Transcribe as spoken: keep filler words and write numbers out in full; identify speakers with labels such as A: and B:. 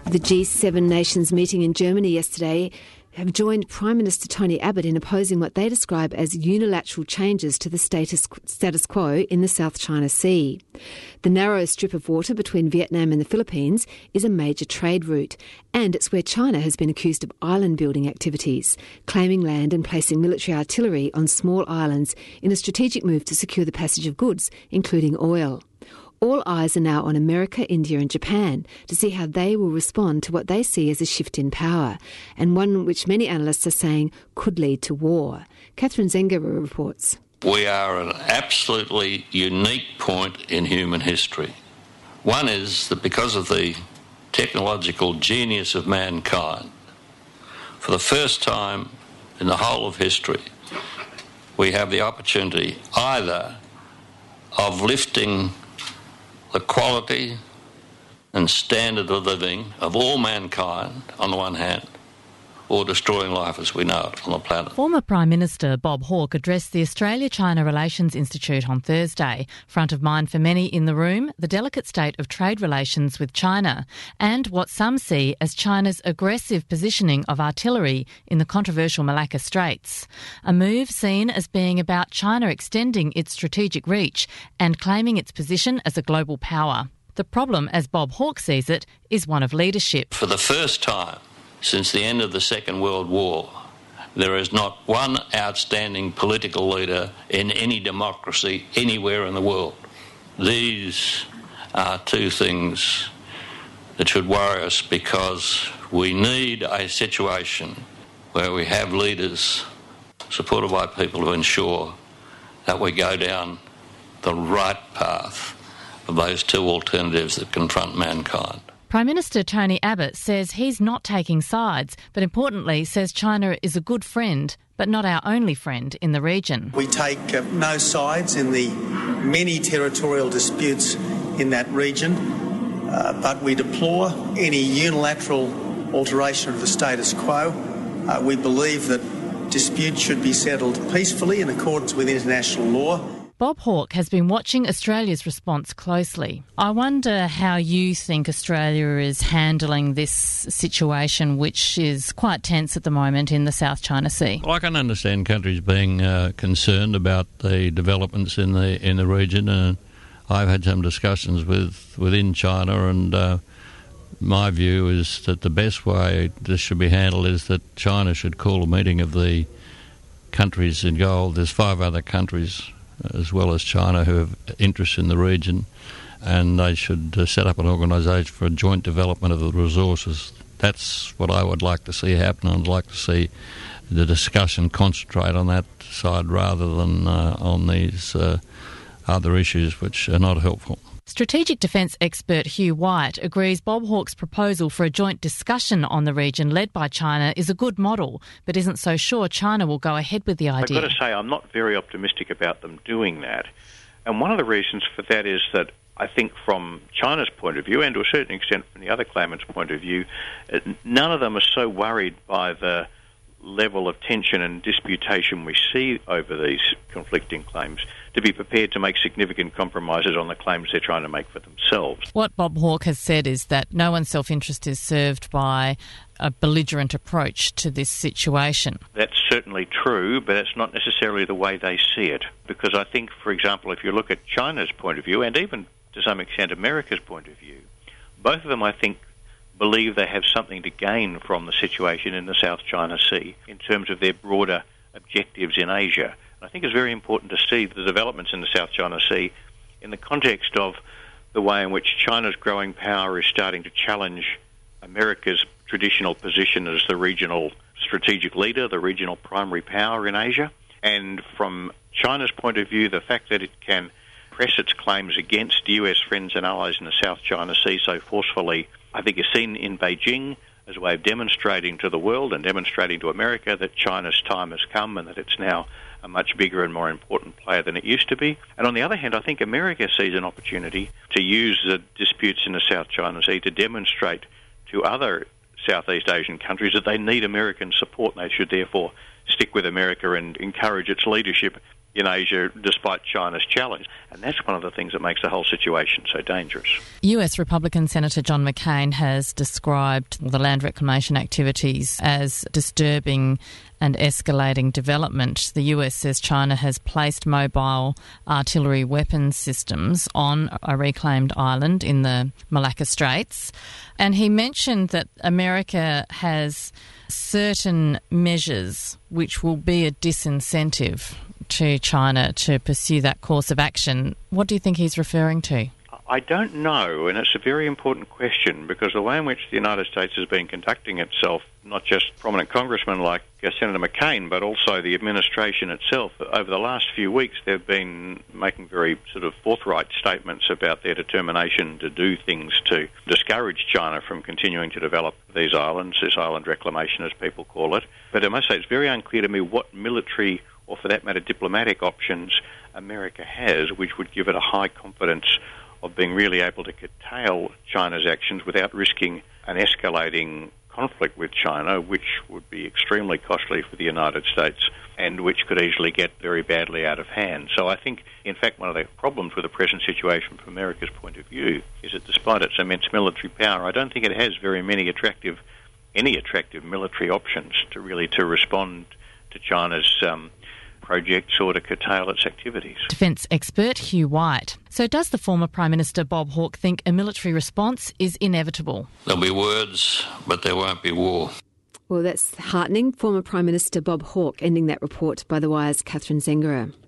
A: The G seven nations meeting in Germany yesterday have joined Prime Minister Tony Abbott in opposing what they describe as unilateral changes to the status, status quo in the South China Sea. The narrow strip of water between Vietnam and the Philippines is a major trade route, and it's where China has been accused of island-building activities, claiming land and placing military artillery on small islands in a strategic move to secure the passage of goods, including oil. All eyes are now on America, India and Japan to see how they will respond to what they see as a shift in power, and one which many analysts are saying could lead to war. Catherine Zengerer reports.
B: We are at an absolutely unique point in human history. One is that because of the technological genius of mankind, for the first time in the whole of history, we have the opportunity either of lifting the quality and standard of living of all mankind on the one hand, or destroying life as we know it on the planet.
C: Former Prime Minister Bob Hawke addressed the Australia-China Relations Institute on Thursday. Front of mind for many in the room, the delicate state of trade relations with China and what some see as China's aggressive positioning of artillery in the controversial Malacca Straits. A move seen as being about China extending its strategic reach and claiming its position as a global power. The problem, as Bob Hawke sees it, is one of leadership.
B: For the first time since the end of the Second World War, there is not one outstanding political leader in any democracy anywhere in the world. These are two things that should worry us, because we need a situation where we have leaders supported by people who ensure that we go down the right path of those two alternatives that confront mankind.
C: Prime Minister Tony Abbott says he's not taking sides, but importantly says China is a good friend, but not our only friend in the region.
D: We take uh, no sides in the many territorial disputes in that region, uh, but we deplore any unilateral alteration of the status quo. Uh, we believe that disputes should be settled peacefully in accordance with international law.
C: Bob Hawke has been watching Australia's response closely. I wonder how you think Australia is handling this situation, which is quite tense at the moment in the South China Sea.
B: Well, I can understand countries being uh, concerned about the developments in the in the region, and I've had some discussions with within China, and uh, my view is that the best way this should be handled is that China should call a meeting of the countries involved. There's five other countries as well as China who have interests in the region, and they should uh, set up an organisation for a joint development of the resources. That's what I would like to see happen. I'd like to see the discussion concentrate on that side rather than uh, on these uh, other issues which are not helpful.
C: Strategic Defence expert Hugh White agrees Bob Hawke's proposal for a joint discussion on the region led by China is a good model, but isn't so sure China will go ahead with the idea.
E: I've got to say, I'm not very optimistic about them doing that. And one of the reasons for that is that I think from China's point of view, and to a certain extent from the other claimants' point of view, none of them are so worried by the level of tension and disputation we see over these conflicting claims to be prepared to make significant compromises on the claims they're trying to make for themselves.
C: What Bob Hawke has said is that no one's self-interest is served by a belligerent approach to this situation.
E: That's certainly true, but it's not necessarily the way they see it. Because I think, for example, if you look at China's point of view, and even to some extent America's point of view, both of them, I think, believe they have something to gain from the situation in the South China Sea in terms of their broader objectives in Asia. And I think it's very important to see the developments in the South China Sea in the context of the way in which China's growing power is starting to challenge America's traditional position as the regional strategic leader, the regional primary power in Asia. And from China's point of view, the fact that it can press its claims against U S friends and allies in the South China Sea so forcefully, I think is seen in Beijing as a way of demonstrating to the world and demonstrating to America that China's time has come and that it's now a much bigger and more important player than it used to be. And on the other hand, I think America sees an opportunity to use the disputes in the South China Sea to demonstrate to other Southeast Asian countries that they need American support, and they should therefore stick with America and encourage its leadership in Asia despite China's challenge. And that's one of the things that makes the whole situation so dangerous.
C: U S Republican Senator John McCain has described the land reclamation activities as disturbing and escalating development. The U S says China has placed mobile artillery weapons systems on a reclaimed island in the Malacca Straits. And he mentioned that America has certain measures which will be a disincentive to China to pursue that course of action. What do you think he's referring to?
E: I don't know, and it's a very important question, because the way in which the United States has been conducting itself, not just prominent congressmen like uh, Senator McCain, but also the administration itself, over the last few weeks they've been making very sort of forthright statements about their determination to do things to discourage China from continuing to develop these islands, this island reclamation as people call it. But I must say it's very unclear to me what military, or for that matter diplomatic options, America has, which would give it a high confidence of being really able to curtail China's actions without risking an escalating conflict with China, which would be extremely costly for the United States and which could easily get very badly out of hand. So I think, in fact, one of the problems with the present situation from America's point of view is that despite its immense military power, I don't think it has very many attractive, any attractive military options to really to respond to China's um, projects or to curtail its activities.
C: Defence expert Hugh White. So does the former Prime Minister Bob Hawke think a military response is inevitable?
B: There'll be words, but there won't be war.
A: Well, that's heartening. Former Prime Minister Bob Hawke ending that report by The Wire's Catherine Zengerer.